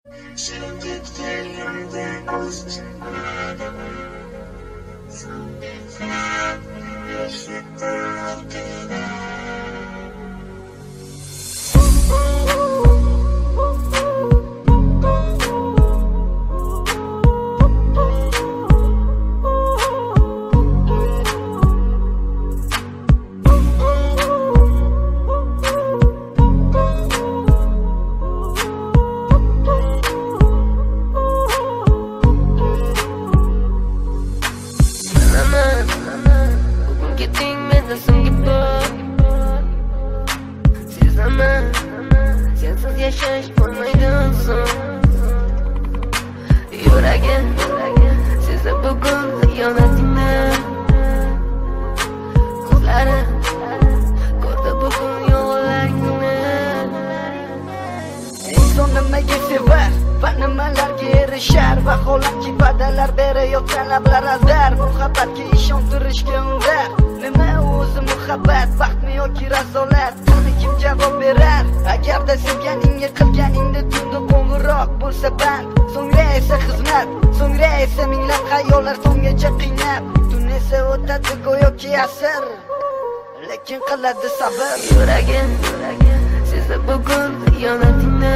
Vaholanki va'dalar berayotgan lablar azar Muhabbatga ishontirishga undar Nima o'zi muhabbat, baxtmi yoki razolat Buni kim javob berar? Agarda sevganingga qilganingda tunda qo'ng'iroq bo'lsa band So'ngra esa xizmat, so'ngra esa minglab xayollar so'ngacha qiynab Tun esa o'tadi go'yoki asr Lekin qiladi sabr Yuragim sezdi bugun xiyonatingni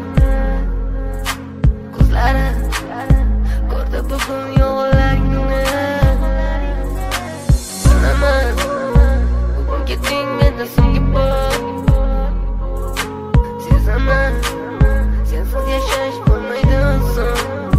Ko'zlari ko'rdi bugun yolg'onlaringni Bilaman bugun ketding mendan so'nggi bor Sezaman sensiz yashash bo'lmaydi oson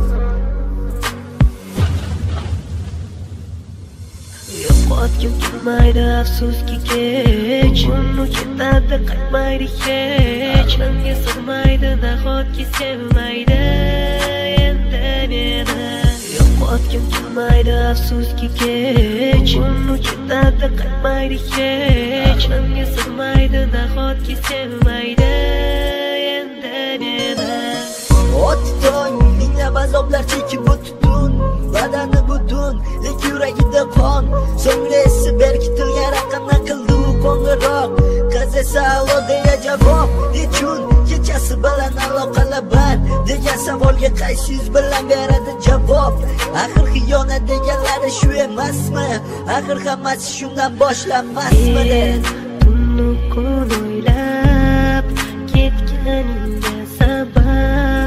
Yo'qotgim kelmaydi afsuski kech Uni ketadi qaytmaydi hech Menga sig'maydi nahotki sevmaydi endi meni Yo'qotgim kelmaydi afsuski kech Uni ketadi qaytmaydi hech Menga sig'maydi nahotki sevmaydi endi meni Ot tong minglab azoblar chekib o'tdun Badani butun, lek yuragida qon So'ngra esi berkitilgan raqamdan qildi u qo'ng'iroq Qiz esa alo deya javob Nechun kechasi bilan aloqalar band Degan savolga qaysi yuz bilan beradi javob Axir xiyonat deganlari shu emasmi? Axir hammasi shundan boshlanmasmidi? Tunni kun o'ylab ketganingga sabab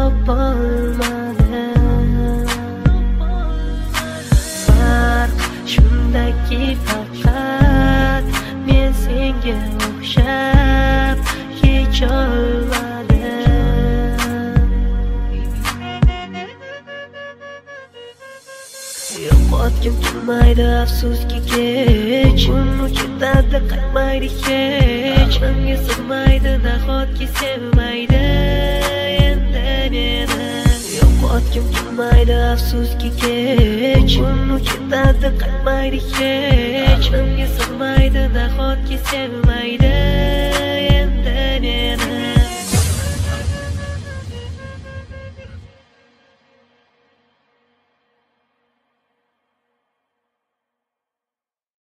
topolmadim Farq shundaki faqat men senga o'xshab kecholmadim Yo'qotgim kelmaydi afsuski kech Uni ketadi qaytmaydi hech Menga sig'maydi nahotki sevmaydi endi meni Yo'qotgim kelmaydi afsuski kech Uni ketadi qaytmaydi hech Menga sig'maydi nahotki sevmaydi endi meni